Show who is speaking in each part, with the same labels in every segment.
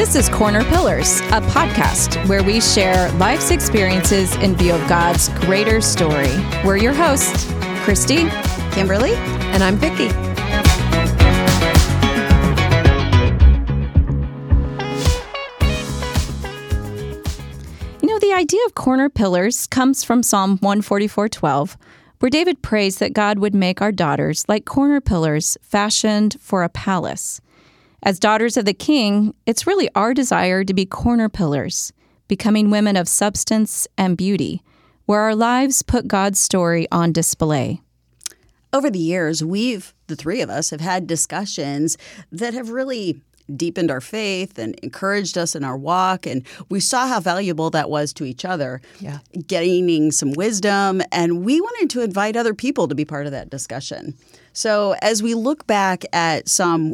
Speaker 1: This is Corner Pillars, a podcast where we share life's experiences in view of God's greater story. We're your hosts, Christy,
Speaker 2: Kimberly,
Speaker 3: and I'm Vicki.
Speaker 1: You know, the idea of corner pillars comes from Psalm 144:12, where David prays that God would make our daughters like corner pillars fashioned for a palace. As daughters of the King, it's really our desire to be corner pillars, becoming women of substance and beauty, where our lives put God's story on display.
Speaker 2: Over the years, the three of us, have had discussions that have really deepened our faith and encouraged us in our walk. And we saw how valuable that was to each other, gaining some wisdom. And we wanted to invite other people to be part of that discussion. So as we look back at Psalm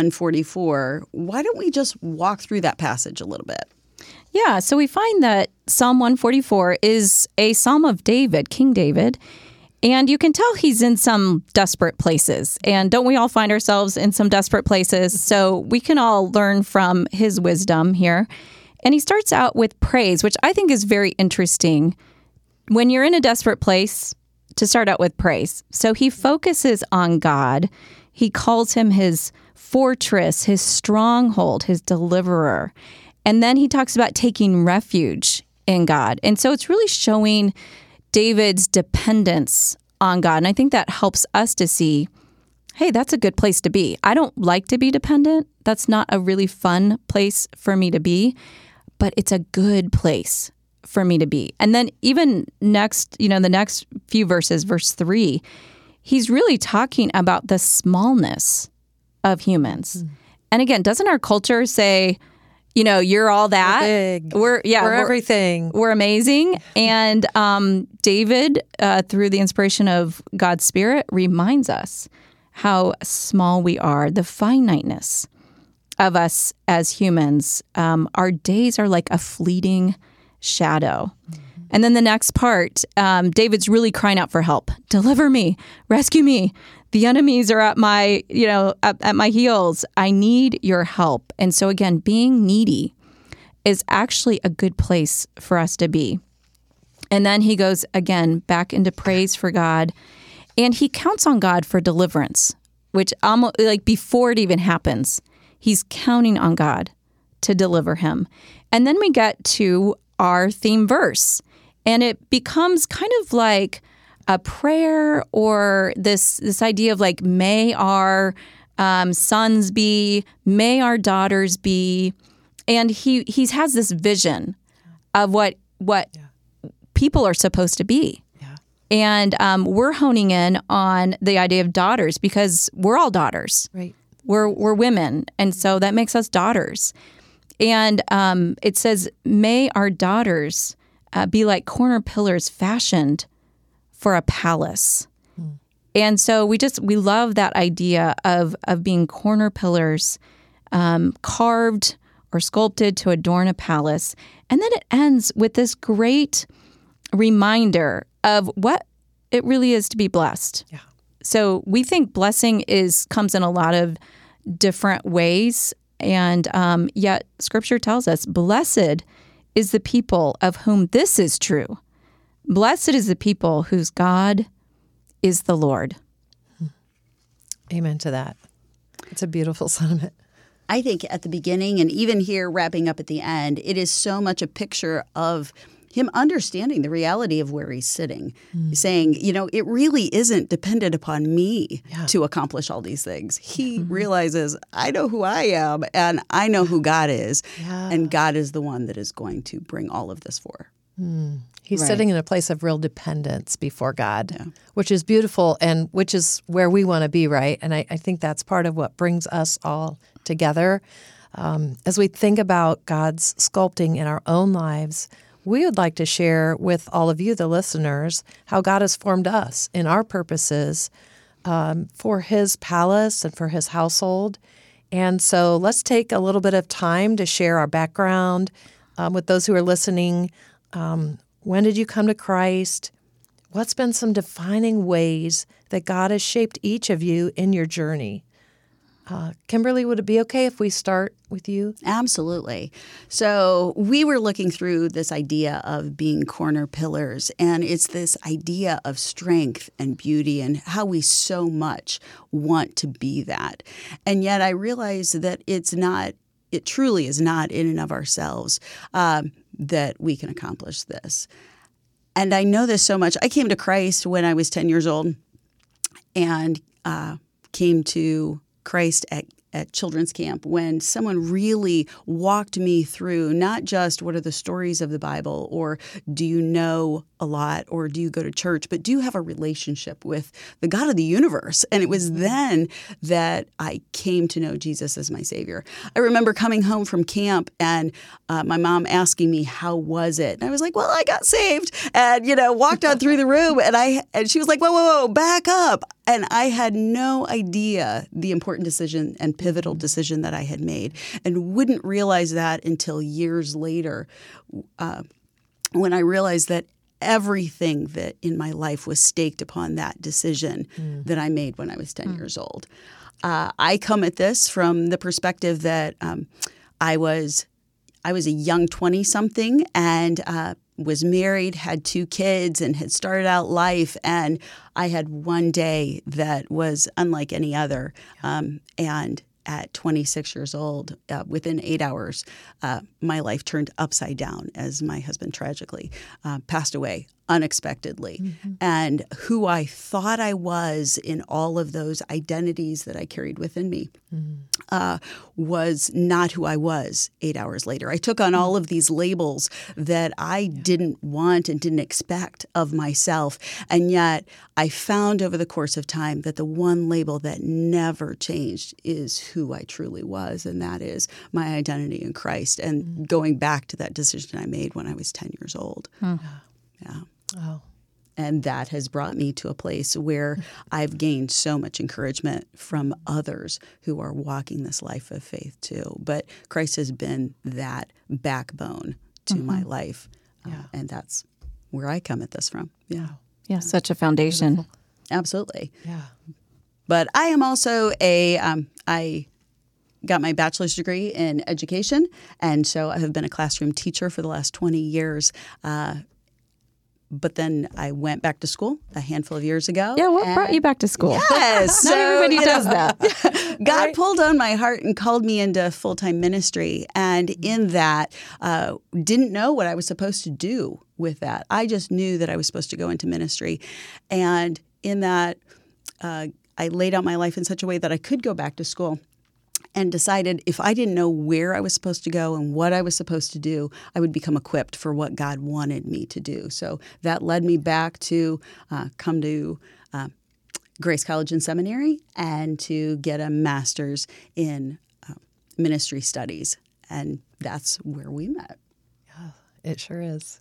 Speaker 2: 144, why don't we just walk through that passage a little bit?
Speaker 1: Yeah, so we find that Psalm 144 is a psalm of David, King David. And you can tell he's in some desperate places. And don't we all find ourselves in some desperate places? So we can all learn from his wisdom here. And he starts out with praise, which I think is very interesting. When you're in a desperate place, to start out with praise. So he focuses on God. He calls him his fortress, his stronghold, his deliverer. And then he talks about taking refuge in God. And so it's really showing David's dependence on God. And I think that helps us to see, hey, that's a good place to be. I don't like to be dependent. That's not a really fun place for me to be, but it's a good place for me to be. And then even next, the next few verses, verse 3, he's really talking about the smallness of humans. And again, doesn't our culture say, you're all that.
Speaker 3: We're big.
Speaker 1: We're
Speaker 3: everything.
Speaker 1: We're amazing. And David, through the inspiration of God's Spirit, reminds us how small we are, the finiteness of us as humans. Our days are like a fleeting shadow. And then the next part, David's really crying out for help. Deliver me, rescue me. The enemies are at my, at my heels. I need your help. And so again, being needy is actually a good place for us to be. And then he goes again back into praise for God, and he counts on God for deliverance, which almost like before it even happens, he's counting on God to deliver him. And then we get to our theme verse, and it becomes kind of like a prayer, or this idea of like, may our sons be, may our daughters be. And he has this vision of what people are supposed to be. Yeah. And we're honing in on the idea of daughters because we're all daughters.
Speaker 3: Right.
Speaker 1: We're women, and so that makes us daughters. And it says, may our daughters be like corner pillars fashioned for a palace. And so we love that idea of being corner pillars, carved or sculpted to adorn a palace. And then it ends with this great reminder of what it really is to be blessed. Yeah. So we think blessing comes in a lot of different ways. And yet Scripture tells us, blessed is the people of whom this is true. Blessed is the people whose God is the Lord.
Speaker 3: Amen to that. It's a beautiful sentiment.
Speaker 2: I think at the beginning and even here wrapping up at the end, it is so much a picture of him understanding the reality of where he's sitting, saying, it really isn't dependent upon me to accomplish all these things. He realizes, I know who I am and I know who God is, and God is the one that is going to bring all of this for.
Speaker 3: He's sitting in a place of real dependence before God, which is beautiful and which is where we want to be, right? And I think that's part of what brings us all together. As we think about God's sculpting in our own lives, we would like to share with all of you, the listeners, how God has formed us in our purposes for His palace and for His household. And so let's take a little bit of time to share our background with those who are listening. When did you come to Christ? What's been some defining ways that God has shaped each of you in your journey? Kimberly, would it be okay if we start with you?
Speaker 2: Absolutely. So we were looking through this idea of being corner pillars, and it's this idea of strength and beauty and how we so much want to be that. And yet I realized that it truly is not in and of ourselves that we can accomplish this. And I know this so much. I came to Christ when I was 10 years old and came to Christ at children's camp when someone really walked me through not just what are the stories of the Bible or do you know a lot or do you go to church, but do you have a relationship with the God of the universe? And it was then that I came to know Jesus as my Savior. I remember coming home from camp and my mom asking me, how was it? And I was like, well, I got saved and, walked on through the room and she was like, whoa, back up. And I had no idea the important decision and pivotal decision that I had made and wouldn't realize that until years later when I realized that everything that in my life was staked upon that decision that I made when I was 10 years old. I come at this from the perspective that I was a young 20-something and was married, had 2 kids, and had started out life. And I had one day that was unlike any other. And at 26 years old, within 8 hours, my life turned upside down as my husband tragically passed away unexpectedly. Mm-hmm. And who I thought I was in all of those identities that I carried within me was not who I was 8 hours later. I took on all of these labels that I didn't want and didn't expect of myself. And yet I found over the course of time that the one label that never changed is who I truly was, and that is my identity in Christ. And going back to that decision I made when I was 10 years old. Yeah.
Speaker 3: Oh.
Speaker 2: And that has brought me to a place where I've gained so much encouragement from others who are walking this life of faith too. But Christ has been that backbone to my life. And that's where I come at this from. Yeah.
Speaker 1: Yeah, such a foundation.
Speaker 3: Beautiful.
Speaker 2: Absolutely.
Speaker 3: Yeah.
Speaker 2: But I am also I got my bachelor's degree in education. And so I have been a classroom teacher for the last 20 years. But then I went back to school a handful of years ago.
Speaker 1: Yeah, what brought you back to school?
Speaker 2: Yes.
Speaker 1: Not everybody does that.
Speaker 2: God pulled on my heart and called me into full-time ministry. And in that, didn't know what I was supposed to do with that. I just knew that I was supposed to go into ministry. And in that, I laid out my life in such a way that I could go back to school. And decided if I didn't know where I was supposed to go and what I was supposed to do, I would become equipped for what God wanted me to do. So that led me back to come to Grace College and Seminary and to get a master's in ministry studies. And that's where we met.
Speaker 3: Yeah, it sure is.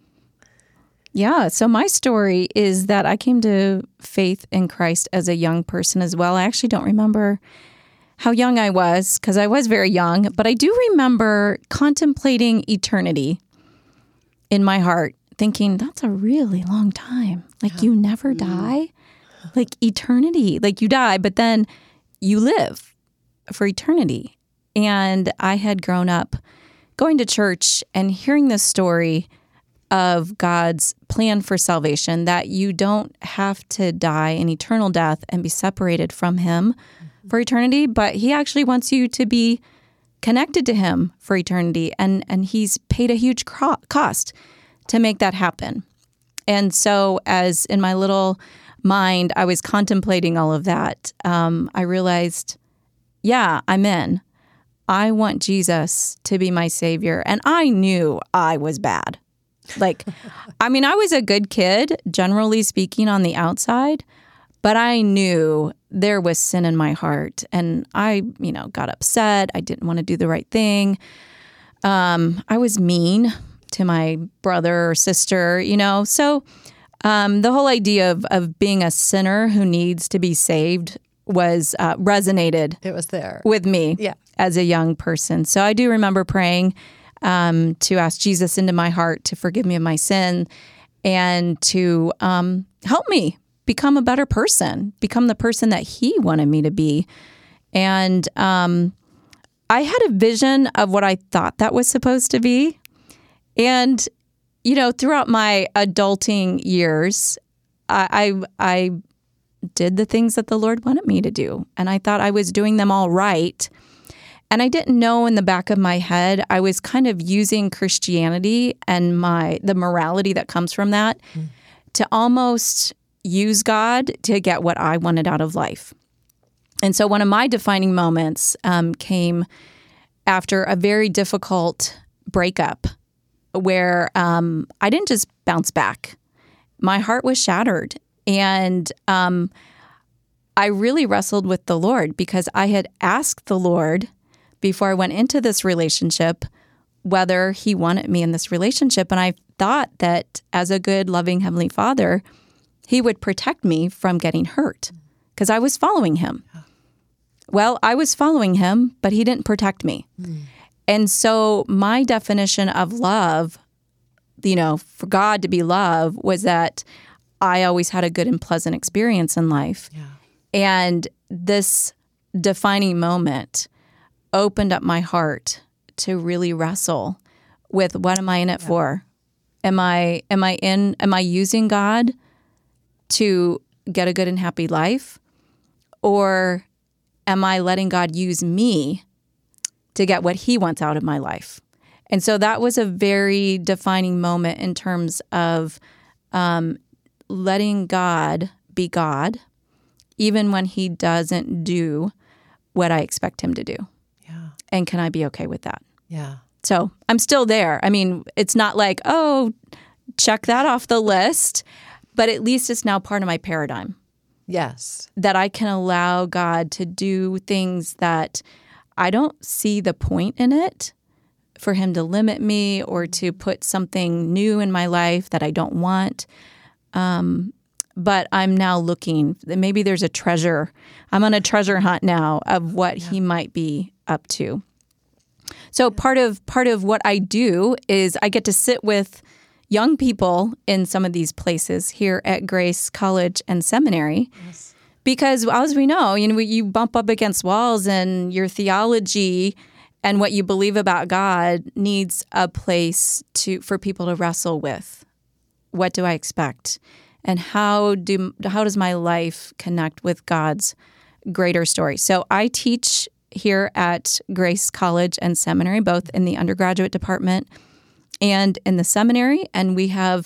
Speaker 1: Yeah, so my story is that I came to faith in Christ as a young person as well. I actually don't remember how young I was, because I was very young, but I do remember contemplating eternity in my heart, thinking, that's a really long time. Like, you never die. Like, eternity. Like, you die, but then you live for eternity. And I had grown up going to church and hearing this story of God's plan for salvation, that you don't have to die an eternal death and be separated from Him for eternity, but He actually wants you to be connected to Him for eternity, and He's paid a huge cost to make that happen. And so as in my little mind, I was contemplating all of that, I realized, yeah, I'm in. I want Jesus to be my Savior. And I knew I was bad. Like, I mean, I was a good kid, generally speaking, on the outside, but I knew there was sin in my heart, and I, got upset. I didn't want to do the right thing. I was mean to my brother or sister, So the whole idea of being a sinner who needs to be saved was resonated.
Speaker 3: It was there
Speaker 1: with me as a young person. So I do remember praying to ask Jesus into my heart to forgive me of my sin and to help me become a better person, become the person that He wanted me to be. And I had a vision of what I thought that was supposed to be. And, throughout my adulting years, I did the things that the Lord wanted me to do. And I thought I was doing them all right. And I didn't know in the back of my head, I was kind of using Christianity and the morality that comes from that to almost use God to get what I wanted out of life. And so one of my defining moments came after a very difficult breakup where I didn't just bounce back. My heart was shattered. And I really wrestled with the Lord because I had asked the Lord before I went into this relationship whether he wanted me in this relationship. And I thought that as a good, loving Heavenly Father, he would protect me from getting hurt because I was following him. Well, I was following him, but he didn't protect me. And so my definition of love, for God to be love, was that I always had a good and pleasant experience in life.
Speaker 3: Yeah.
Speaker 1: And this defining moment opened up my heart to really wrestle with what am I in it for? Am I using God to get a good and happy life? Or am I letting God use me to get what he wants out of my life? And so that was a very defining moment in terms of letting God be God, even when he doesn't do what I expect him to do.
Speaker 3: Yeah.
Speaker 1: And can I be okay with that?
Speaker 3: Yeah.
Speaker 1: So I'm still there. I mean, it's not like, oh, check that off the list, but at least it's now part of my paradigm.
Speaker 3: Yes.
Speaker 1: That I can allow God to do things that I don't see the point in it, for him to limit me or to put something new in my life that I don't want. But I'm now looking, maybe there's a treasure. I'm on a treasure hunt now of what he might be up to. So part of what I do is I get to sit with young people in some of these places here at Grace College and Seminary.
Speaker 3: Yes.
Speaker 1: Because as we know, you bump up against walls and your theology and what you believe about God needs a place for people to wrestle with. What do I expect? And how does my life connect with God's greater story? So I teach here at Grace College and Seminary, both in the undergraduate department and in the seminary, and we have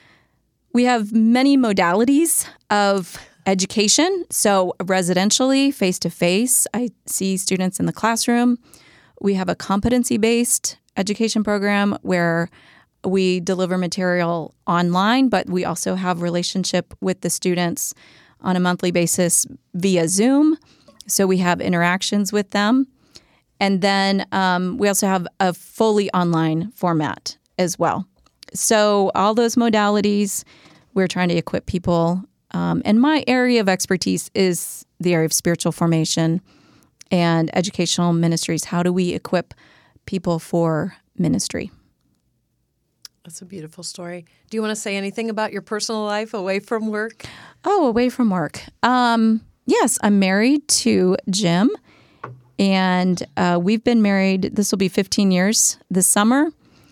Speaker 1: many modalities of education. So residentially, face-to-face, I see students in the classroom. We have a competency-based education program where we deliver material online, but we also have relationship with the students on a monthly basis via Zoom. So we have interactions with them. And then we also have a fully online format as well. So all those modalities, we're trying to equip people. And my area of expertise is the area of spiritual formation and educational ministries. How do we equip people for ministry?
Speaker 3: That's a beautiful story. Do you want to say anything about your personal life away from work?
Speaker 1: Oh, away from work. Yes, I'm married to Jim, and we've been married, this will be 15 years this summer,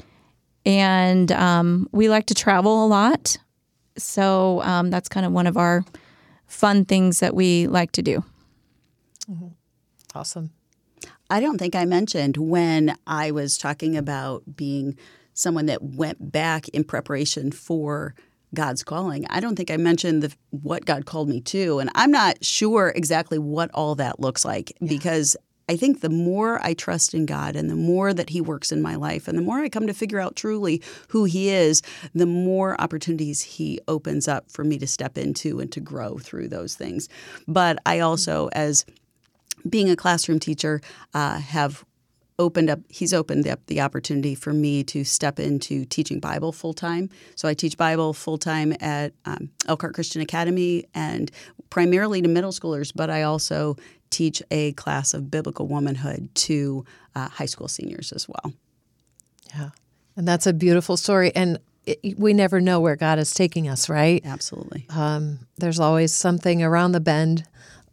Speaker 1: and we like to travel a lot. So that's kind of one of our fun things that we like to do.
Speaker 3: Mm-hmm. Awesome.
Speaker 2: I don't think I mentioned when I was talking about being someone that went back in preparation for God's calling. I don't think I mentioned what God called me to. And I'm not sure exactly what all that looks like because I think the more I trust in God and the more that he works in my life and the more I come to figure out truly who he is, the more opportunities he opens up for me to step into and to grow through those things. But I also, as being a classroom teacher, he's opened up the opportunity for me to step into teaching Bible full-time. So I teach Bible full-time at Elkhart Christian Academy and primarily to middle schoolers, but I also teach a class of biblical womanhood to high school seniors as well.
Speaker 3: Yeah, and that's a beautiful story. And we never know where God is taking us, right?
Speaker 2: Absolutely.
Speaker 3: There's always something around the bend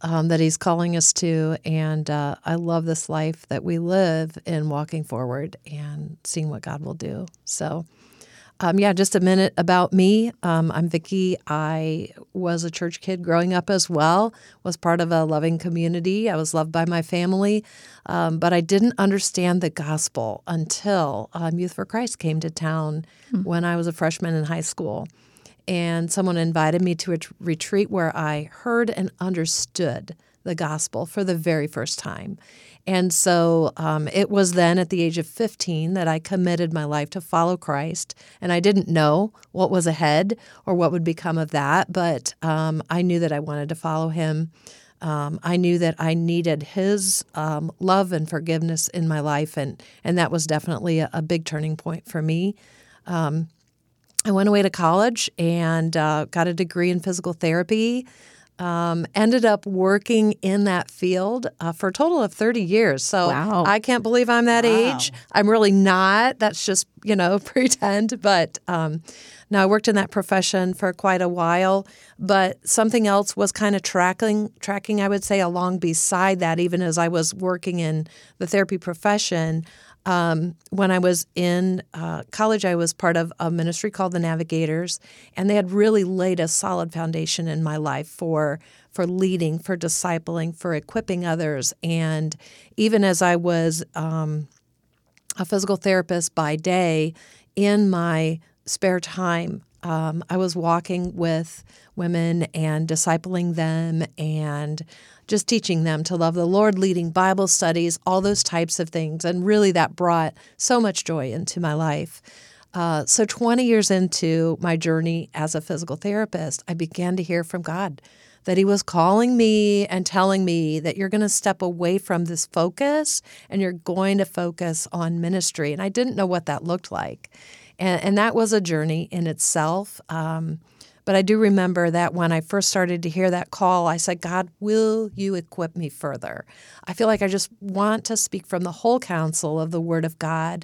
Speaker 3: that He's calling us to. And I love this life that we live in walking forward and seeing what God will do. So, just a minute about me. I'm Vicki. I was a church kid growing up as well, was part of a loving community. I was loved by my family, but I didn't understand the gospel until Youth for Christ came to town when I was a freshman in high school. And someone invited me to a retreat where I heard and understood the gospel for the very first time. And so it was then at the age of 15 that I committed my life to follow Christ. And I didn't know what was ahead or what would become of that, but I knew that I wanted to follow Him. I knew that I needed His love and forgiveness in my life, and that was definitely a big turning point for me. I went away to college and got a degree in physical therapy. Ended up working in that field for a total of 30 years. So
Speaker 1: Wow.
Speaker 3: I can't believe I'm that age. I'm really not. That's just, pretend. But now I worked in that profession for quite a while. But something else was kind of tracking, I would say, along beside that, even as I was working in the therapy profession. When I was in college, I was part of a ministry called the Navigators, and they had really laid a solid foundation in my life for leading, for discipling, for equipping others. And even as I was a physical therapist by day, in my spare time, I was walking with women and discipling them and just teaching them to love the Lord, leading Bible studies, all those types of things. And really that brought so much joy into my life. So 20 years into my journey as a physical therapist, I began to hear from God that He was calling me and telling me that you're going to step away from this focus and you're going to focus on ministry. And I didn't know what that looked like. And that was a journey in itself. But I do remember that when I first started to hear that call, I said, God, will you equip me further? I feel like I just want to speak from the whole counsel of the Word of God.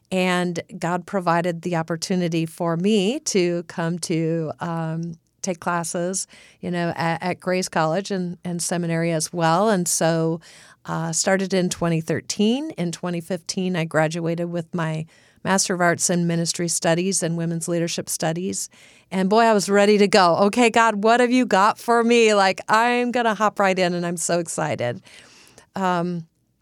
Speaker 3: And God provided the opportunity for me to come to take classes, at Grace College and seminary as well. And so started in 2013. In 2015, I graduated with my Master of Arts in Ministry Studies and Women's Leadership Studies. And boy, I was ready to go. Okay, God, what have you got for me? Like, I'm going to hop right in, and I'm so excited. And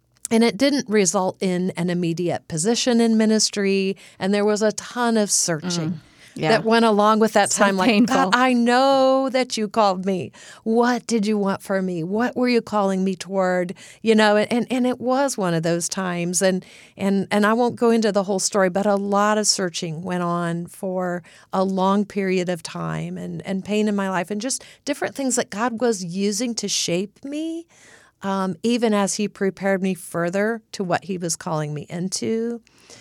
Speaker 3: it didn't result in an immediate position in ministry, and there was a ton of searching that went along with that time. Like, God, I know that you called me. What did you want for me? What were you calling me toward? And it was one of those times. And I won't go into the whole story, but a lot of searching went on for a long period of time, and pain in my life, and just different things that God was using to shape me, even as He prepared me further to what He was calling me into.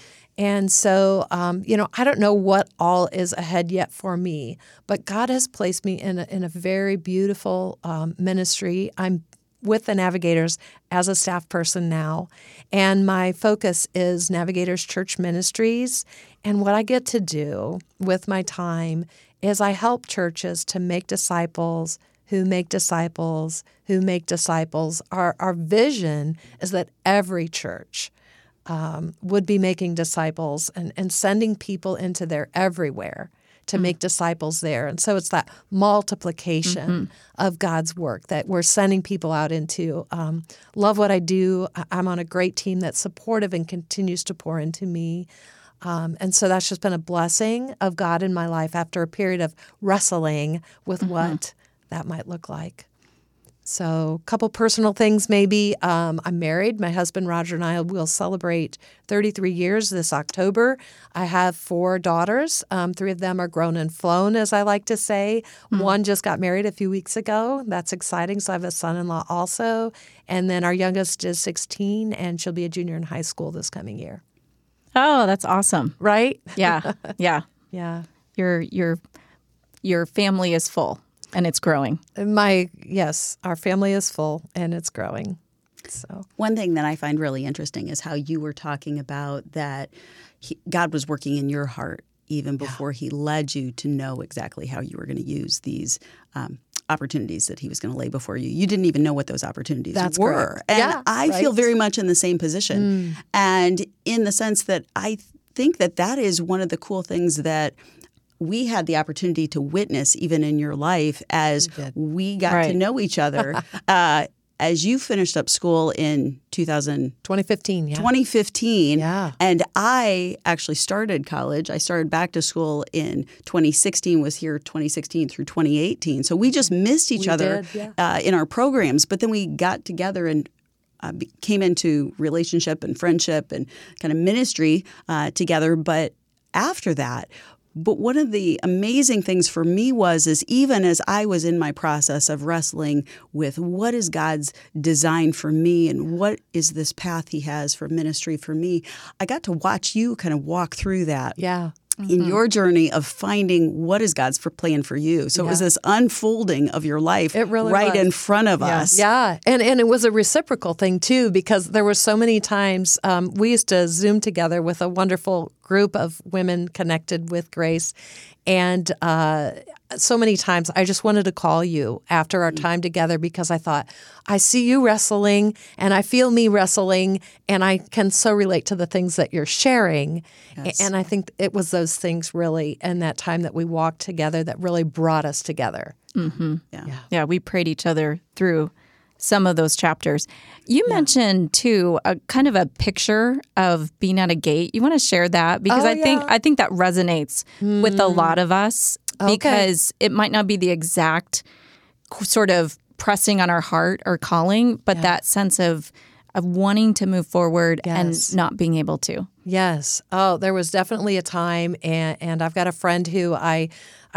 Speaker 3: And so, I don't know what all is ahead yet for me, but God has placed me in a very beautiful ministry. I'm with the Navigators as a staff person now, and my focus is Navigators Church Ministries. And what I get to do with my time is I help churches to make disciples who make disciples who make disciples. Our vision is that every church would be making disciples and sending people into their everywhere to make disciples there. And so it's that multiplication of God's work that we're sending people out into. Love what I do. I'm on a great team that's supportive and continues to pour into me. And so that's just been a blessing of God in my life after a period of wrestling with what that might look like. So a couple personal things maybe. I'm married. My husband, Roger, and I will celebrate 33 years this October. I have 4 daughters. 3 of them are grown and flown, as I like to say. One just got married a few weeks ago. That's exciting. So I have a son-in-law also. And then our youngest is 16, and she'll be a junior in high school this coming year.
Speaker 1: Oh, that's awesome.
Speaker 3: Right?
Speaker 1: Yeah. Yeah.
Speaker 3: Yeah.
Speaker 1: Your family is full. And it's growing.
Speaker 3: Yes, our family is full and it's growing. So
Speaker 2: one thing that I find really interesting is how you were talking about that God was working in your heart even before He led you to know exactly how you were going to use these opportunities that he was going to lay before you. You didn't even know what those opportunities
Speaker 3: That's
Speaker 2: were.
Speaker 3: correct.
Speaker 2: And
Speaker 3: Yeah,
Speaker 2: I
Speaker 3: right.
Speaker 2: feel very much in the same position. And in the sense that I think that that is one of the cool things that we had the opportunity to witness even in your life as we got to
Speaker 1: Right.
Speaker 2: know each other. As you finished up school in
Speaker 3: 2015, yeah.
Speaker 2: 2015,
Speaker 3: Yeah.
Speaker 2: and I actually started college. I started back to school in 2016, was here 2016 through 2018. So we just missed each other
Speaker 3: did,
Speaker 2: in our programs, but then we got together and came into relationship and friendship and kind of ministry together. But after that, but one of the amazing things for me is even as I was in my process of wrestling with what is God's design for me and what is this path he has for ministry for me, I got to watch you kind of walk through that.
Speaker 3: Yeah.
Speaker 2: In your journey of finding what is God's plan for you. So it was this unfolding of your life
Speaker 3: It really
Speaker 2: right
Speaker 3: was.
Speaker 2: in front of us.
Speaker 3: Yeah, and it was a reciprocal thing too, because there were so many times we used to Zoom together with a wonderful group of women connected with Grace, and so many times I just wanted to call you after our time together because I thought, I see you wrestling and I feel me wrestling and I can so relate to the things that you're sharing.
Speaker 2: Yes.
Speaker 3: And I think it was those things really in that time that we walked together that really brought us together.
Speaker 1: Yeah, we prayed each other through some of those chapters. You mentioned too a kind of a picture of being at a gate. You want to share that because I think that resonates with a lot of us because it might not be the exact sort of pressing on our heart or calling, but that sense of wanting to move forward and not being able to.
Speaker 3: Yes. Oh, there was definitely a time, and I've got a friend who I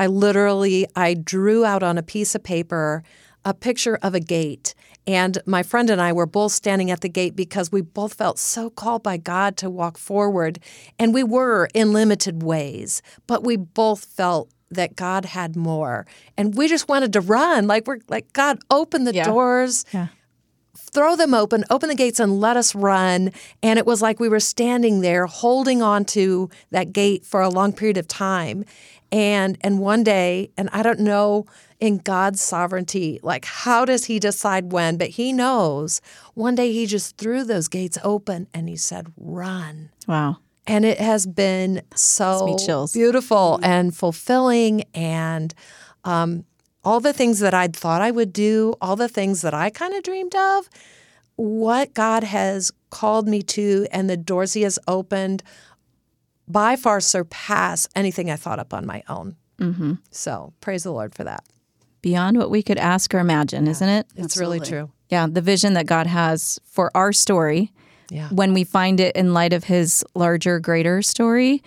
Speaker 3: drew out on a piece of paper a picture of a gate. And my friend and I were both standing at the gate because we both felt so called by God to walk forward. And we were in limited ways, but we both felt that God had more. And we just wanted to run. We're like, God, open the doors.
Speaker 1: Yeah.
Speaker 3: Throw them open the gates and let us run. And it was like we were standing there holding on to that gate for a long period of time. And one day, and I don't know in God's sovereignty, how does he decide when, but he knows. One day he just threw those gates open and he said, run.
Speaker 1: Wow.
Speaker 3: And it has been so
Speaker 1: chills.
Speaker 3: beautiful and fulfilling, and all the things that I'd thought I would do, all the things that I kind of dreamed of, what God has called me to and the doors he has opened by far surpass anything I thought up on my own. Mm-hmm. So praise the Lord for that.
Speaker 1: Beyond what we could ask or imagine, isn't it?
Speaker 3: It's really true.
Speaker 1: Yeah, the vision that God has for our story, when we find it in light of his larger, greater story,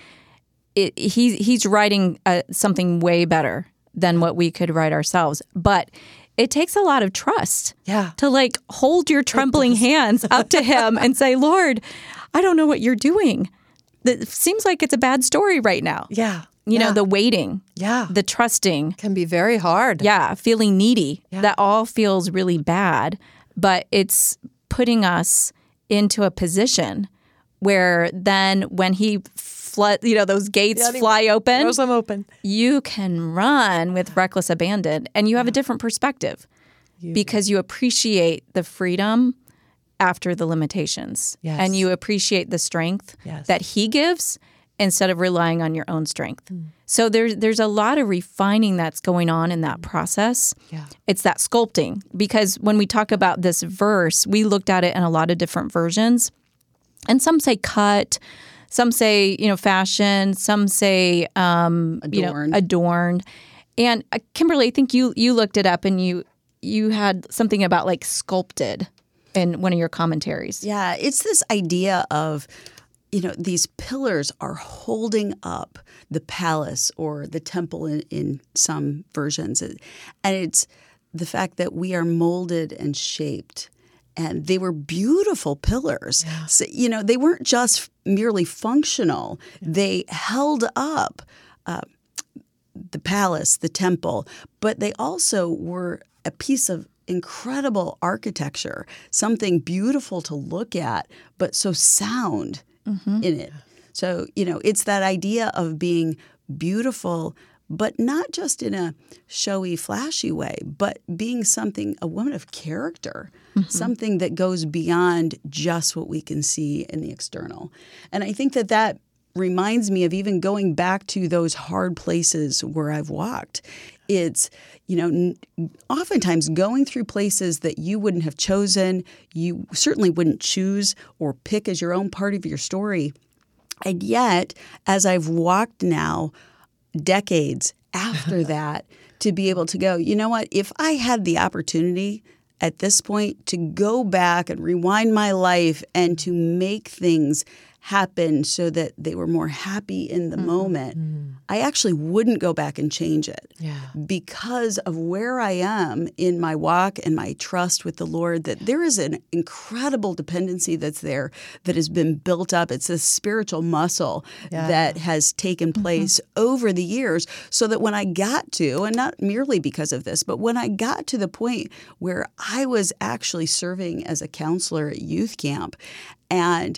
Speaker 1: he's writing something way better than what we could write ourselves. But it takes a lot of trust to hold your trembling hands up to him and say, Lord, I don't know what you're doing. It seems like it's a bad story right now.
Speaker 3: Yeah.
Speaker 1: You know, the waiting,
Speaker 3: Yeah.
Speaker 1: the trusting.
Speaker 3: Can be very hard.
Speaker 1: Yeah, feeling needy.
Speaker 3: Yeah.
Speaker 1: That all feels really bad, but it's putting us into a position where then when he those gates fly open,
Speaker 3: Throws them open.
Speaker 1: you can run with reckless abandon, and you have a different perspective because you appreciate the freedom after the limitations, and you appreciate the strength that he gives instead of relying on your own strength. So there's a lot of refining that's going on in that process.
Speaker 3: Yeah.
Speaker 1: It's that sculpting, because when we talk about this verse, we looked at it in a lot of different versions, and some say cut, some say fashion, some say adorned. And Kimberly, I think you looked it up and you had something about sculpted in one of your commentaries.
Speaker 2: Yeah, it's this idea of, these pillars are holding up the palace or the temple in some versions. And it's the fact that we are molded and shaped. And they were beautiful pillars. Yeah. So, they weren't just merely functional. Yeah. They held up the palace, the temple, but they also were a piece of incredible architecture, something beautiful to look at, but so sound in it. So, it's that idea of being beautiful, but not just in a showy, flashy way, but being a woman of character, something that goes beyond just what we can see in the external. And I think that reminds me of even going back to those hard places where I've walked. It's, oftentimes going through places that you wouldn't have chosen, you certainly wouldn't choose or pick as your own part of your story. And yet, as I've walked now, decades after that, to be able to go, you know what, if I had the opportunity at this point to go back and rewind my life and to make things happen so that they were more happy in the moment, I actually wouldn't go back and change it because of where I am in my walk and my trust with the Lord, that there is an incredible dependency that's there that has been built up. It's a spiritual muscle that has taken place over the years, so that when I got to, and not merely because of this, but when I got to the point where I was actually serving as a counselor at youth camp, and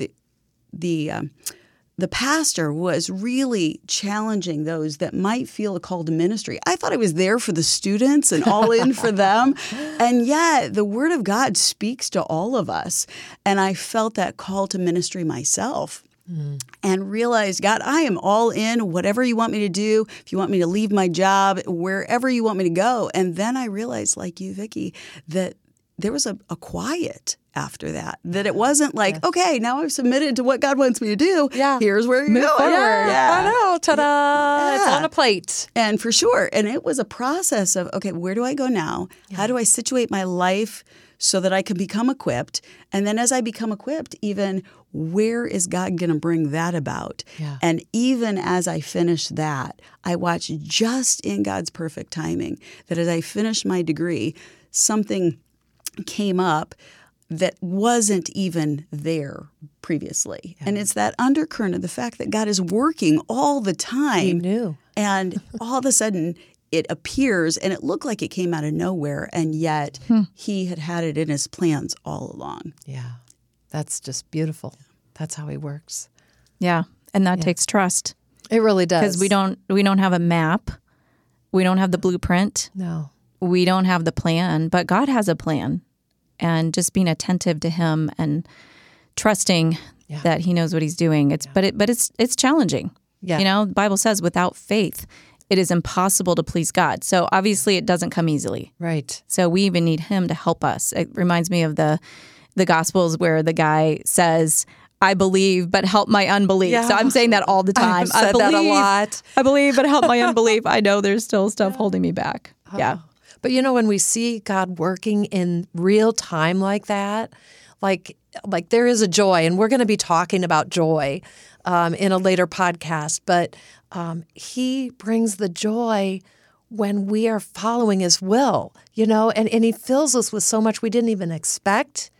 Speaker 2: the pastor was really challenging those that might feel a call to ministry. I thought I was there for the students and all in for them. And yet the Word of God speaks to all of us. And I felt that call to ministry myself. And realized, God, I am all in, whatever you want me to do. If you want me to leave my job, wherever you want me to go. And then I realized, like you, Vicki, that there was a quiet after that it wasn't like, okay, now I've submitted to what God wants me to do. Here's where you're going.
Speaker 3: I know. Ta-da. It's on a plate.
Speaker 2: And for sure. And it was a process of, okay, where do I go now? How do I situate my life so that I can become equipped? And then as I become equipped, even where is God going to bring that about? And even as I finish that, I watch just in God's perfect timing that as I finished my degree, something came up that wasn't even there previously. And it's that undercurrent of the fact that God is working all the time.
Speaker 3: He knew.
Speaker 2: And all of a sudden it appears, and it looked like it came out of nowhere, and yet he had it in his plans all along.
Speaker 3: Yeah. That's just beautiful. That's how he works.
Speaker 1: Yeah. And that takes trust.
Speaker 3: It really does.
Speaker 1: Because we don't have a map. We don't have the blueprint.
Speaker 3: No.
Speaker 1: We don't have the plan, but God has a plan. And just being attentive to him and trusting that he knows what he's doing. But it's challenging. The Bible says without faith, it is impossible to please God. So obviously it doesn't come easily.
Speaker 3: Right.
Speaker 1: So we even need him to help us. It reminds me of the Gospels where the guy says, I believe, but help my unbelief. So I'm saying that all the time.
Speaker 3: I've said that a lot.
Speaker 1: I believe, but help my unbelief. I know there's still stuff holding me back. Yeah.
Speaker 3: But when we see God working in real time like that, like there is a joy, and we're going to be talking about joy in a later podcast, but he brings the joy when we are following his will, and he fills us with so much we didn't even expect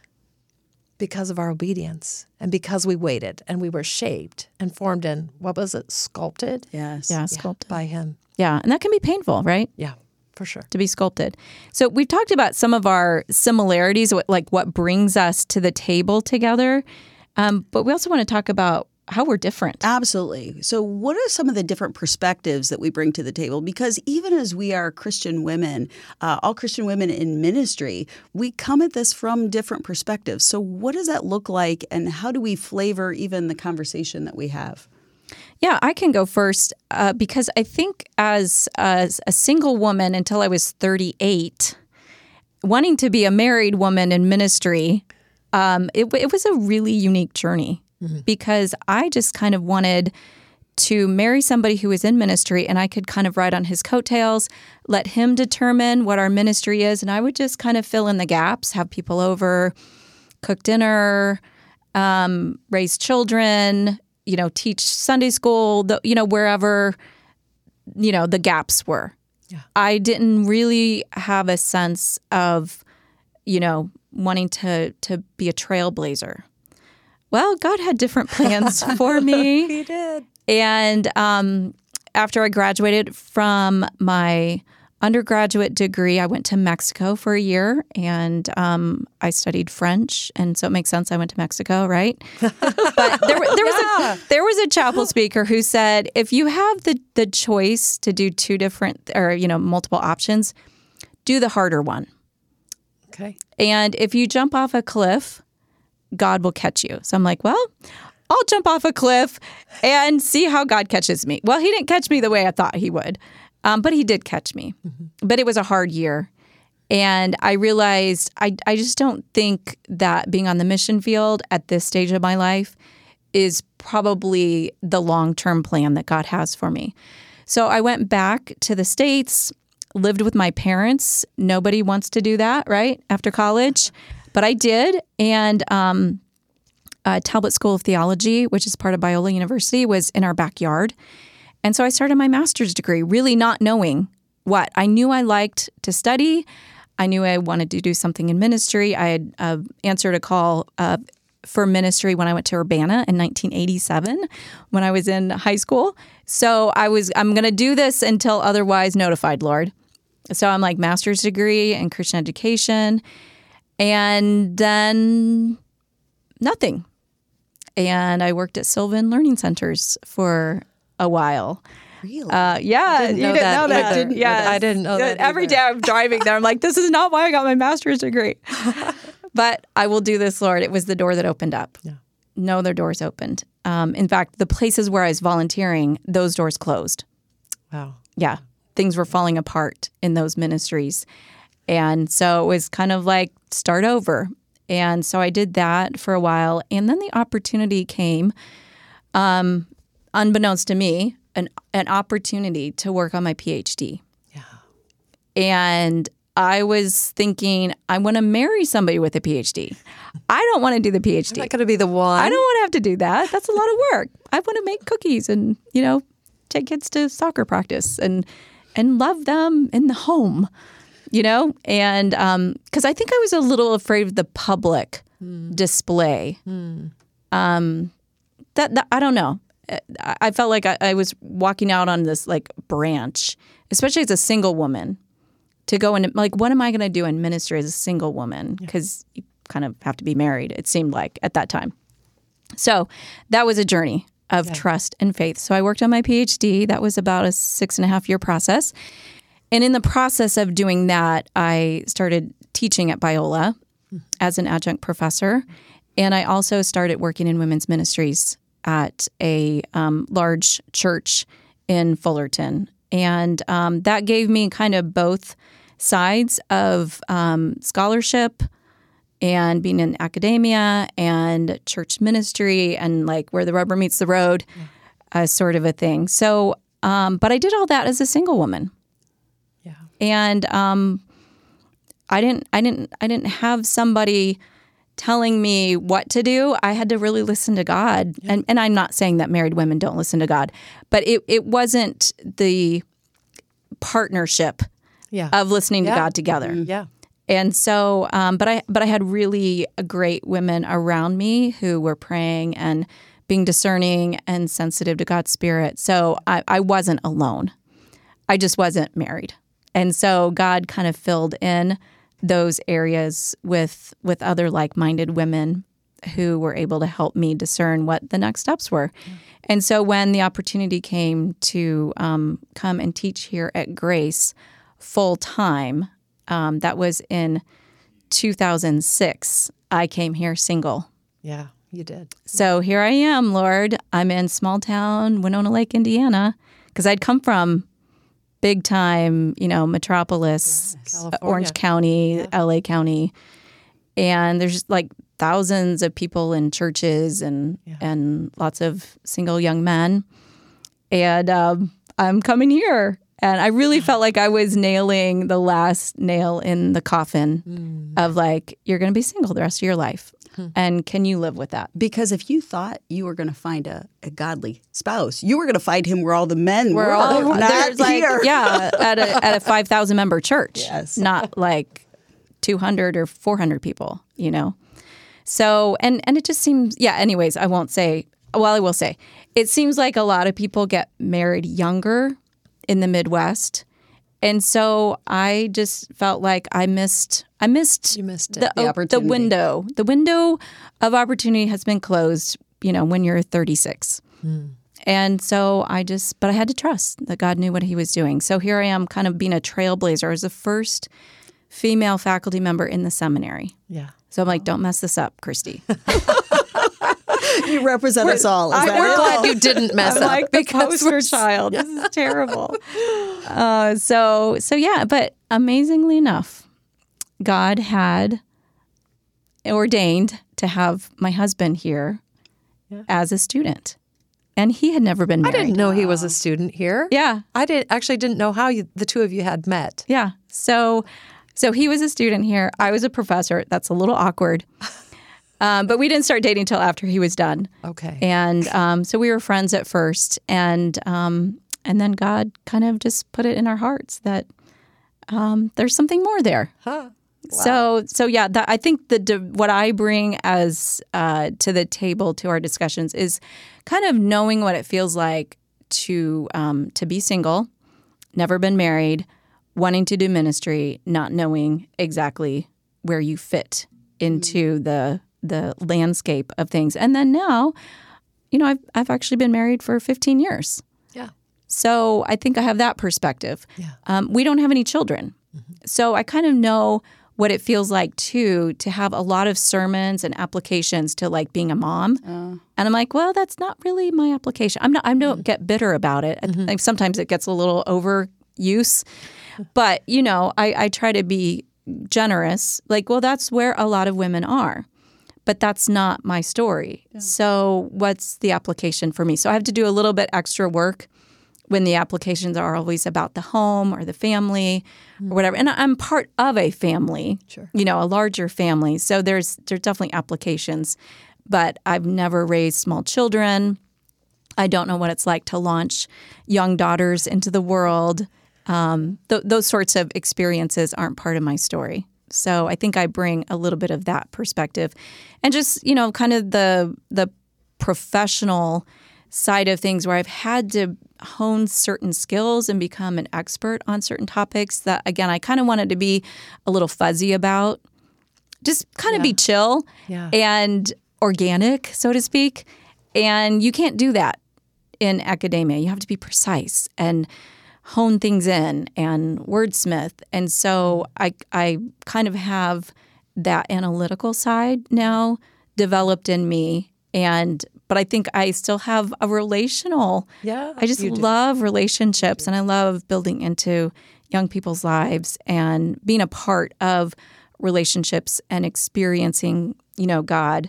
Speaker 3: because of our obedience and because we waited and we were shaped and formed and, sculpted?
Speaker 2: Yes.
Speaker 1: Yeah, sculpted.
Speaker 3: By him.
Speaker 1: Yeah, and that can be painful, right?
Speaker 3: Yeah. For sure.
Speaker 1: To be sculpted. So we've talked about some of our similarities, like what brings us to the table together. But we also want to talk about how we're different.
Speaker 2: Absolutely. So what are some of the different perspectives that we bring to the table? Because even as we are Christian women, all Christian women in ministry, we come at this from different perspectives. So what does that look like, and how do we flavor even the conversation that we have?
Speaker 1: Yeah, I can go first because I think as a single woman until I was 38, wanting to be a married woman in ministry, it was a really unique journey because I just kind of wanted to marry somebody who was in ministry, and I could kind of ride on his coattails, let him determine what our ministry is, and I would just kind of fill in the gaps, have people over, cook dinner, raise children, teach Sunday school, wherever, the gaps were. Yeah. I didn't really have a sense of, wanting to be a trailblazer. Well, God had different plans for me.
Speaker 3: He did.
Speaker 1: And after I graduated from my undergraduate degree, I went to Mexico for a year, and I studied French, and so it makes sense I went to Mexico, right? But there was a chapel speaker who said, if you have the choice to do two different or multiple options, do the harder one.
Speaker 3: Okay.
Speaker 1: And if you jump off a cliff, God will catch you. So I'm like, well, I'll jump off a cliff and see how God catches me. Well, he didn't catch me the way I thought he would. But he did catch me. Mm-hmm. But it was a hard year. And I realized I just don't think that being on the mission field at this stage of my life is probably the long-term plan that God has for me. So I went back to the States, lived with my parents. Nobody wants to do that, right, after college. But I did. And Talbot School of Theology, which is part of Biola University, was in our backyard. And so I started my master's degree, really not knowing what. I knew I liked to study. I knew I wanted to do something in ministry. I had answered a call for ministry when I went to Urbana in 1987 when I was in high school. So I'm going to do this until otherwise notified, Lord. So I'm like master's degree in Christian education, and then nothing. And I worked at Sylvan Learning Centers for a while.
Speaker 2: Really?
Speaker 1: Yeah.
Speaker 3: You didn't know that.
Speaker 1: Yeah,
Speaker 3: I didn't know that.
Speaker 1: Every day I'm driving there, I'm like, this is not why I got my master's degree. But I will do this, Lord. It was the door that opened up. Yeah. No other doors opened. In fact, the places where I was volunteering, those doors closed.
Speaker 3: Wow.
Speaker 1: Yeah. Things were falling apart in those ministries. And so it was kind of like start over. And so I did that for a while. And then the opportunity came, unbeknownst to me, an opportunity to work on my PhD.
Speaker 3: Yeah.
Speaker 1: And I was thinking, I want to marry somebody with a PhD. I don't want to do the PhD.
Speaker 3: I'm not going to be the one.
Speaker 1: I don't want to have to do that. That's a lot of work. I want to make cookies and, take kids to soccer practice and love them in the home, And because I think I was a little afraid of the public display. That I don't know. I felt like I was walking out on this branch, especially as a single woman, to go into what am I going to do in ministry as a single woman? Because you kind of have to be married, it seemed like at that time. So that was a journey of trust and faith. So I worked on my PhD. That was about a 6.5-year process. And in the process of doing that, I started teaching at Biola as an adjunct professor. And I also started working in women's ministries at a large church in Fullerton. And that gave me kind of both sides of scholarship and being in academia and church ministry and where the rubber meets the road, sort of a thing. So, but I did all that as a single woman.
Speaker 3: Yeah.
Speaker 1: And I didn't have somebody telling me what to do. I had to really listen to God. Yeah. And I'm not saying that married women don't listen to God, but it wasn't the partnership of listening to God together.
Speaker 3: Yeah.
Speaker 1: And so, but I had really great women around me who were praying and being discerning and sensitive to God's Spirit. So I wasn't alone. I just wasn't married. And so God kind of filled in those areas with other like-minded women who were able to help me discern what the next steps were. Mm-hmm. And so when the opportunity came to come and teach here at Grace full-time, that was in 2006, I came here single.
Speaker 3: Yeah, you did.
Speaker 1: So here I am, Lord. I'm in small town Winona Lake, Indiana, because I'd come from big time, metropolis, Orange County, LA County. And there's just thousands of people in churches and lots of single young men. And I'm coming here. And I really felt like I was nailing the last nail in the coffin of you're going to be single the rest of your life. And can you live with that?
Speaker 2: Because if you thought you were going to find a godly spouse, you were going to find him where all the men were.
Speaker 1: Not here. At a 5,000 member church.
Speaker 2: Yes.
Speaker 1: Not 200 or 400 people, So, and it just seems, anyways, I will say, it seems like a lot of people get married younger in the Midwest And so I just felt like I missed
Speaker 3: You missed it.
Speaker 2: The opportunity.
Speaker 1: The window of opportunity has been closed, when you're 36. And so but I had to trust that God knew what he was doing. So here I am kind of being a trailblazer. I was the first female faculty member in the seminary.
Speaker 3: Yeah.
Speaker 1: So I'm like, don't mess this up, Christy.
Speaker 2: You represent us all.
Speaker 3: We're glad you didn't mess
Speaker 1: I'm
Speaker 3: up.
Speaker 1: like the poster child. This is terrible. So yeah, but amazingly enough, God had ordained to have my husband here as a student. And he had never been married.
Speaker 3: I didn't know he was a student here.
Speaker 1: Yeah.
Speaker 3: I didn't know how the two of you had met.
Speaker 1: Yeah. So he was a student here. I was a professor. That's a little awkward. But we didn't start dating until after he was done.
Speaker 3: Okay.
Speaker 1: And so we were friends at first. And then God kind of just put it in our hearts that there's something more there.
Speaker 3: Huh. Wow.
Speaker 1: So yeah, I think what I bring as to the table to our discussions is kind of knowing what it feels like to be single, never been married, wanting to do ministry, not knowing exactly where you fit into the landscape of things. And then now, I've actually been married for 15 years.
Speaker 3: Yeah.
Speaker 1: So I think I have that perspective.
Speaker 3: Yeah.
Speaker 1: We don't have any children. Mm-hmm. So I kind of know what it feels like, too, to have a lot of sermons and applications to, like, being a mom. And I'm like, well, that's not really my application. I don't get bitter about it. I think sometimes it gets a little overuse. But, I try to be generous. Like, well, that's where a lot of women are. But that's not my story. Yeah. So what's the application for me? So I have to do a little bit extra work when the applications are always about the home or the family or whatever. And I'm part of a family,
Speaker 3: Sure.
Speaker 1: A larger family. So there's definitely applications. But I've never raised small children. I don't know what it's like to launch young daughters into the world. Those sorts of experiences aren't part of my story. So I think I bring a little bit of that perspective. And just, kind of the professional side of things where I've had to hone certain skills and become an expert on certain topics that, again, I kind of wanted to be a little fuzzy about. Just kind of be chill and organic, so to speak. And you can't do that in academia. You have to be precise and hone things in and wordsmith. And so I kind of have that analytical side now developed in me. But I think I still have a relational.
Speaker 3: Yeah,
Speaker 1: I just love relationships, and I love building into young people's lives and being a part of relationships and experiencing, God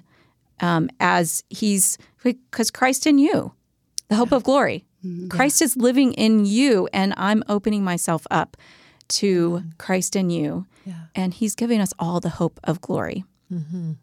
Speaker 1: as because Christ in you, the hope of glory. Mm-hmm. Christ is living in you, and I'm opening myself up to Christ in you, and He's giving us all the hope of glory. Mm-hmm.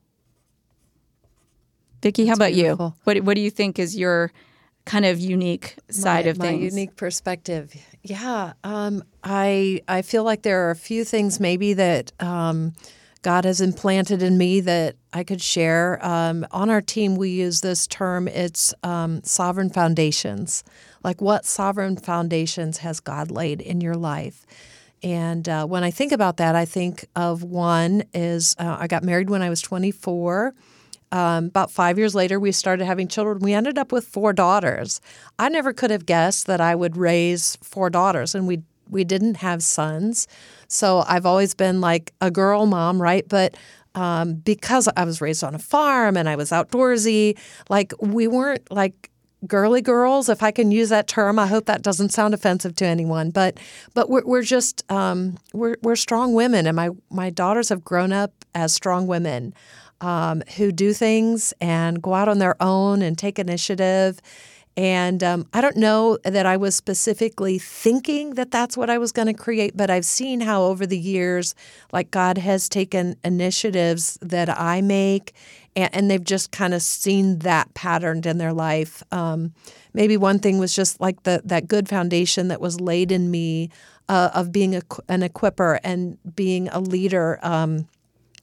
Speaker 1: Vicki, how about you? What do you think is your kind of unique side of things?
Speaker 3: My unique perspective. Yeah. I feel like there are a few things maybe that God has implanted in me that I could share. On our team, we use this term. It's sovereign foundations. Like, what sovereign foundations has God laid in your life? And when I think about that, I think of one is I got married when I was 24. About 5 years later, we started having children. We ended up with 4 daughters. I never could have guessed that I would raise 4 daughters, and we didn't have sons. So I've always been like a girl mom, right? But because I was raised on a farm and I was outdoorsy, like we weren't like girly girls, if I can use that term. I hope that doesn't sound offensive to anyone. But we're just we're strong women, and my daughters have grown up as strong women. Who do things and go out on their own and take initiative. And I don't know that I was specifically thinking that that's what I was going to create, but I've seen how over the years, like God has taken initiatives that I make, and they've just kind of seen that patterned in their life. Maybe one thing was just like that good foundation that was laid in me of being an equipper and being a leader.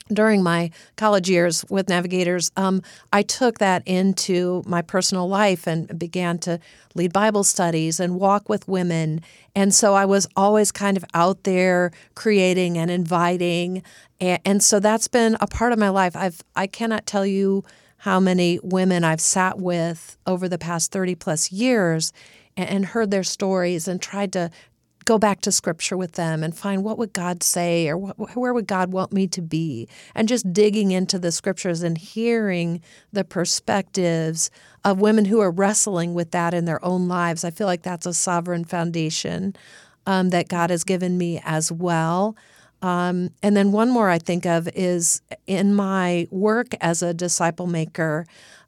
Speaker 3: during my college years with Navigators, I took that into my personal life and began to lead Bible studies and walk with women. And so I was always kind of out there creating and inviting. And so that's been a part of my life. I cannot tell you how many women I've sat with over the past 30 plus years and heard their stories and tried to go back to Scripture with them and find what would God say or where would God want me to be, and just digging into the Scriptures and hearing the perspectives of women who are wrestling with that in their own lives. I feel like that's a sovereign foundation that God has given me as well. And then one more I think of is in my work as a disciple maker,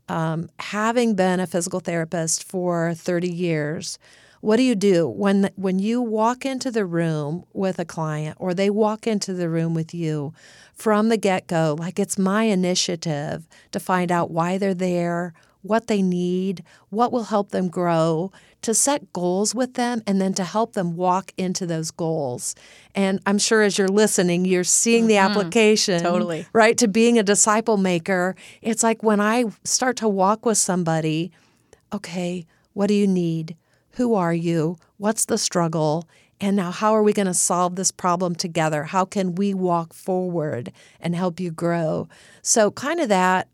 Speaker 3: having been a physical therapist for 30 years. What do you do when you walk into the room with a client or they walk into the room with you from the get-go? Like, it's my initiative to find out why they're there, what they need, what will help them grow, to set goals with them, and then to help them walk into those goals. And I'm sure as you're listening, you're seeing the application,
Speaker 1: Totally.
Speaker 3: right, to being a disciple maker. It's like when I start to walk with somebody, okay, what do you need? Who are you? What's the struggle? And now how are we going to solve this problem together? How can we walk forward and help you grow? So kind of that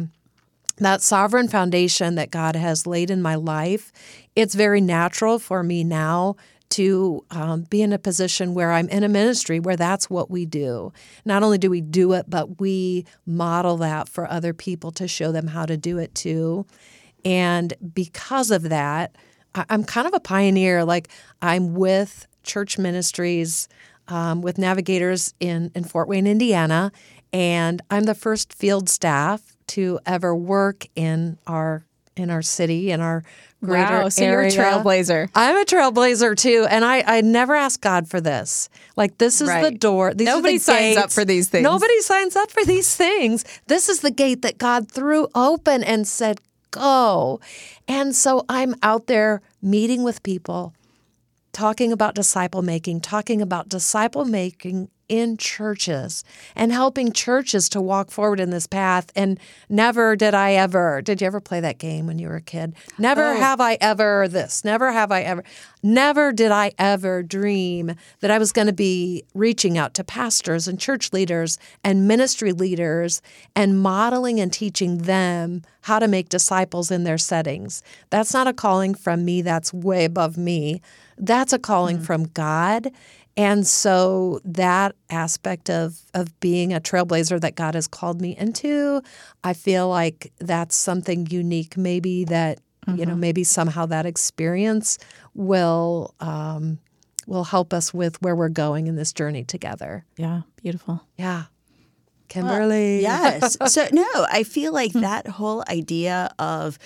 Speaker 3: sovereign foundation that God has laid in my life, it's very natural for me now to be in a position where I'm in a ministry where that's what we do. Not only do we do it, but we model that for other people to show them how to do it too. And because of that, I'm kind of a pioneer. Like, I'm with church ministries, with Navigators in Fort Wayne, Indiana, and I'm the first field staff to ever work in our city, in our greater area.
Speaker 1: So you're a trailblazer.
Speaker 3: I'm a trailblazer too, and I never asked God for this. Like, this is the door. These
Speaker 1: Nobody
Speaker 3: are the
Speaker 1: signs
Speaker 3: gates.
Speaker 1: up for these things.
Speaker 3: Nobody signs up for these things. This is the gate that God threw open and said, go. And so I'm out there meeting with people, talking about disciple making in churches and helping churches to walk forward in this path. And never did I ever, did you ever play that game when you were a kid? Never have I ever this, never did I ever dream that I was going to be reaching out to pastors and church leaders and ministry leaders and modeling and teaching them how to make disciples in their settings. That's not a calling from me. That's way above me. That's a calling from God. And so that aspect of being a trailblazer that God has called me into, I feel like that's something unique. Maybe that, maybe somehow that experience will help us with where we're going in this journey together.
Speaker 1: Yeah, beautiful.
Speaker 3: Yeah. Kimberly.
Speaker 2: Yes. So, no, I feel like that whole idea of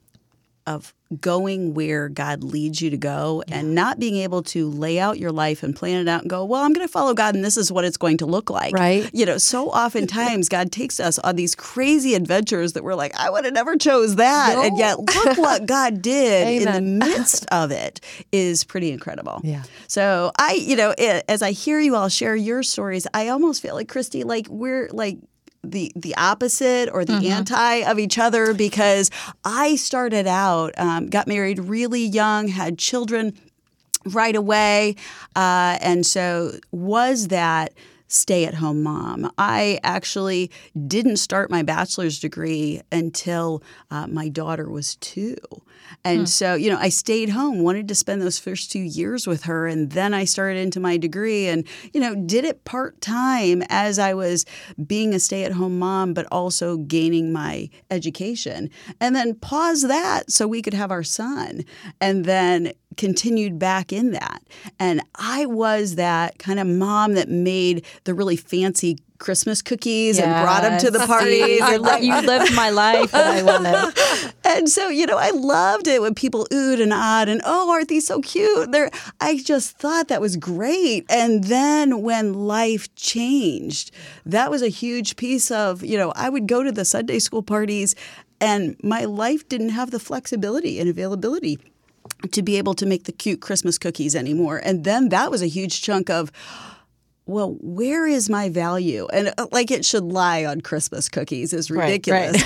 Speaker 2: going where God leads you to go and not being able to lay out your life and plan it out and go, well, I'm going to follow God and this is what it's going to look like.
Speaker 3: Right.
Speaker 2: So oftentimes God takes us on these crazy adventures that we're like, I would have never chose that.
Speaker 3: No.
Speaker 2: And yet look what God did in the
Speaker 3: Amen.
Speaker 2: midst of it is pretty incredible.
Speaker 3: Yeah.
Speaker 2: So as I hear you all share your stories, I almost feel like, Christy, like we're like the opposite or the anti of each other, because I started out, got married really young, had children right away, and so was that stay-at-home mom. I actually didn't start my bachelor's degree until my daughter was 2. And so, I stayed home, wanted to spend those first 2 years with her. And then I started into my degree and, did it part-time as I was being a stay-at-home mom, but also gaining my education. And then paused that so we could have our son. And then continued back in that. And I was that kind of mom that made the really fancy Christmas cookies and brought them to the parties.
Speaker 1: You lived my life that I wanted.
Speaker 2: And so, I loved it when people oohed and ahed and, oh, aren't these so cute? I just thought that was great. And then when life changed, that was a huge piece of, I would go to the Sunday school parties and my life didn't have the flexibility and availability to be able to make the cute Christmas cookies anymore. And then that was a huge chunk of, well, where is my value? And like it should lie on Christmas cookies is ridiculous.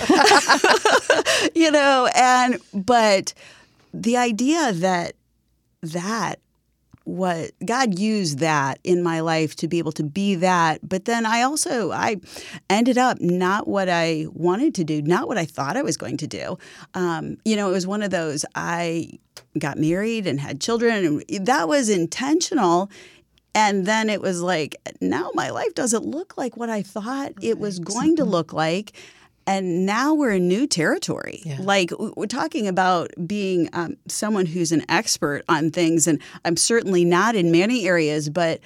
Speaker 2: Right. But the idea that what God used that in my life to be able to be that. But then I ended up not what I wanted to do, not what I thought I was going to do. It was one of those, I got married and had children, and that was intentional. And then it was like, now my life doesn't look like what I thought it was going to look like. And now we're in new territory. Yeah. Like we're talking about being someone who's an expert on things. And I'm certainly not in many areas, but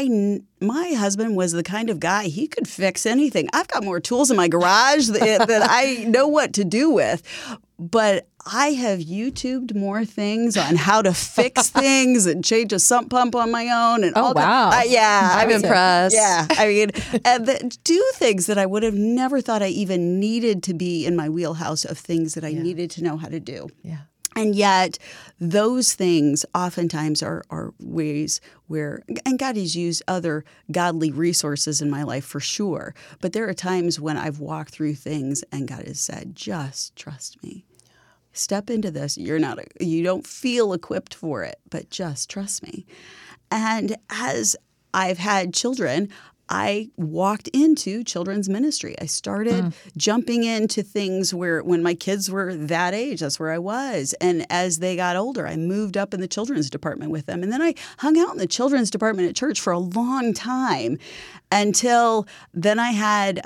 Speaker 2: my husband was the kind of guy, he could fix anything. I've got more tools in my garage that I know what to do with. But I have YouTubed more things on how to fix things and change a sump pump on my own. And
Speaker 1: wow.
Speaker 3: I'm impressed.
Speaker 2: Yeah. I mean, and do things that I would have never thought I even needed to be in my wheelhouse of things that I needed to know how to do.
Speaker 3: Yeah.
Speaker 2: And yet those things oftentimes are ways where, and God has used other godly resources in my life for sure, but there are times when I've walked through things and God has said, just trust me. Step into this. You don't feel equipped for it, but just trust me. And as I've had children, I walked into children's ministry. I started jumping into things when my kids were that age, that's where I was. And as they got older, I moved up in the children's department with them. And then I hung out in the children's department at church for a long time until then I had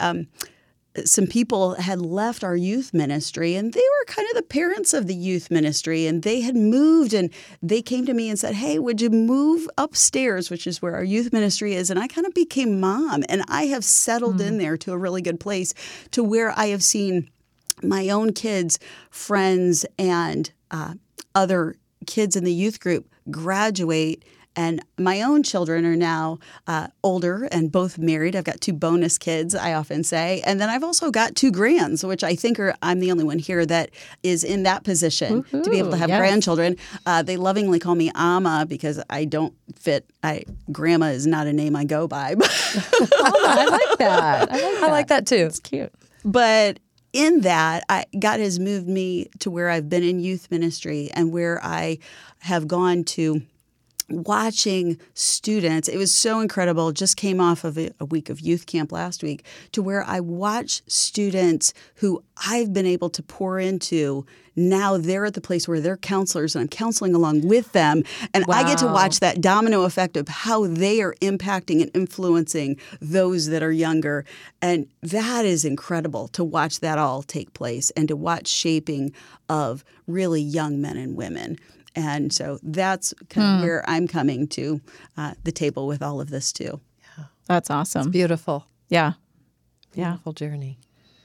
Speaker 2: some people had left our youth ministry, and they were kind of the parents of the youth ministry, and they had moved, and they came to me and said, hey, would you move upstairs, which is where our youth ministry is? And I kind of became mom, and I have settled in there to a really good place to where I have seen my own kids, friends, and other kids in the youth group graduate. And my own children are now older and both married. I've got 2 bonus kids, I often say. And then I've also got 2 grands, which I think I'm the only one here that is in that position to be able to have grandchildren. They lovingly call me Amma because I don't fit. Grandma is not a name I go by.
Speaker 1: I like that.
Speaker 3: I like that too.
Speaker 1: It's cute.
Speaker 2: But in that, God has moved me to where I've been in youth ministry and where I have gone to watching students. It was so incredible. Just came off of a week of youth camp last week to where I watch students who I've been able to pour into. Now they're at the place where they're counselors and I'm counseling along with them. And I get to watch that domino effect of how they are impacting and influencing those that are younger. And that is incredible to watch that all take place and to watch shaping of really young men and women. And so that's kind of where I'm coming to the table with all of this too.
Speaker 1: Yeah. That's awesome.
Speaker 3: It's beautiful.
Speaker 1: Yeah.
Speaker 3: Beautiful journey.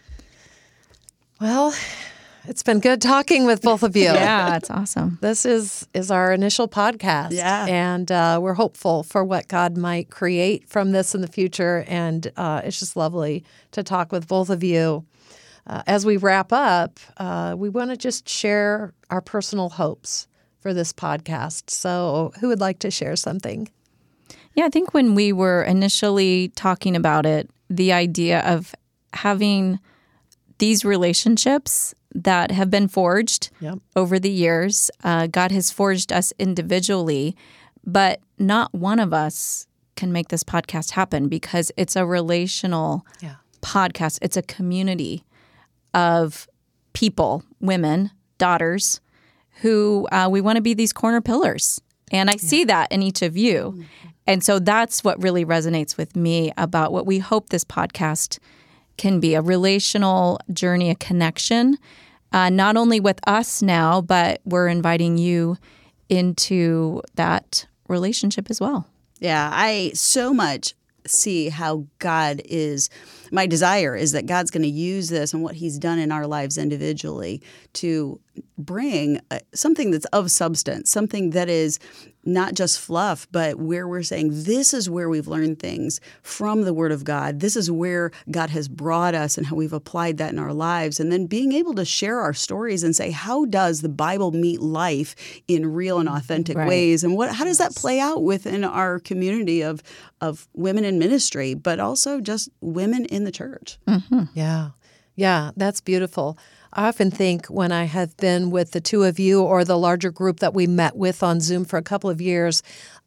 Speaker 3: Well, it's been good talking with both of you.
Speaker 1: Yeah, it's awesome.
Speaker 3: This is our initial podcast.
Speaker 2: Yeah.
Speaker 3: And we're hopeful for what God might create from this in the future. And it's just lovely to talk with both of you. As we wrap up, we want to just share our personal hopes for this podcast. So who would like to share something?
Speaker 1: Yeah, I think when we were initially talking about it, the idea of having these relationships that have been forged over the years, God has forged us individually, but not one of us can make this podcast happen because it's a relational podcast. It's a community of people, women, daughters, who we want to be these corner pillars. And I see that in each of you. And so that's what really resonates with me about what we hope this podcast can be, a relational journey, a connection, not only with us now, but we're inviting you into that relationship as well.
Speaker 2: Yeah, I so much see how God is, my desire is that God's going to use this and what he's done in our lives individually to bring something that's of substance, something that is not just fluff, but where we're saying this is where we've learned things from the Word of God. This is where God has brought us and how we've applied that in our lives. And then being able to share our stories and say, how does the Bible meet life in real and authentic ways? And how does that play out within our community of women in ministry, but also just women in the church?
Speaker 3: Mm-hmm. Yeah, that's beautiful. I often think when I have been with the two of you or the larger group that we met with on Zoom for a couple of years,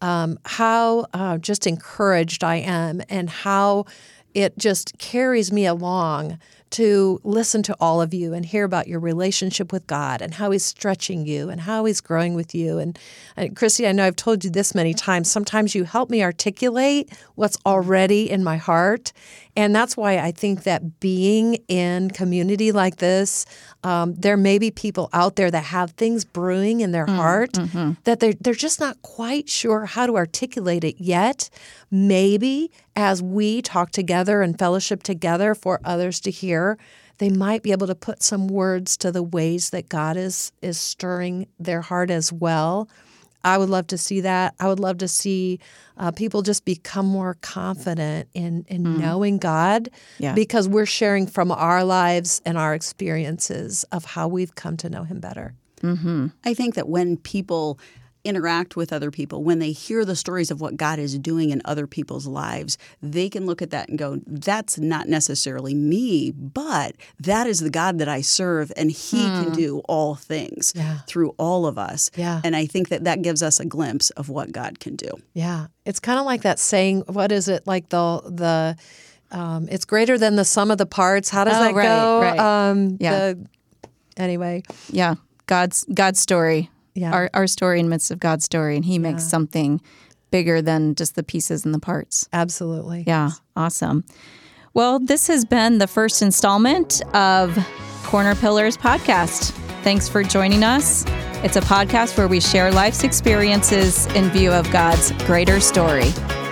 Speaker 3: how just encouraged I am and how it just carries me along to listen to all of you and hear about your relationship with God and how He's stretching you and how He's growing with you. And Christy, I know I've told you this many times. Sometimes you help me articulate what's already in my heart. And that's why I think that being in community like this, there may be people out there that have things brewing in their heart that they're just not quite sure how to articulate it yet. Maybe as we talk together and fellowship together for others to hear, they might be able to put some words to the ways that God is stirring their heart as well. I would love to see that. I would love to see people just become more confident in knowing God because we're sharing from our lives and our experiences of how we've come to know Him better.
Speaker 2: Mm-hmm. I think that when people interact with other people, when they hear the stories of what God is doing in other people's lives, they can look at that and go, that's not necessarily me, but that is the God that I serve, and He can do all things through all of us.
Speaker 3: Yeah.
Speaker 2: And I think that gives us a glimpse of what God can do.
Speaker 3: Yeah. It's kind of like that saying, what is it, like the it's greater than the sum of the parts. How does that go?
Speaker 1: Right.
Speaker 3: Anyway.
Speaker 1: Yeah. God's story.
Speaker 3: Yeah.
Speaker 1: Our story in the midst of God's story, and He makes something bigger than just the pieces and the parts.
Speaker 3: Absolutely.
Speaker 1: Yeah, awesome. Well, this has been the first installment of Corner Pillars podcast. Thanks for joining us. It's a podcast where we share life's experiences in view of God's greater story.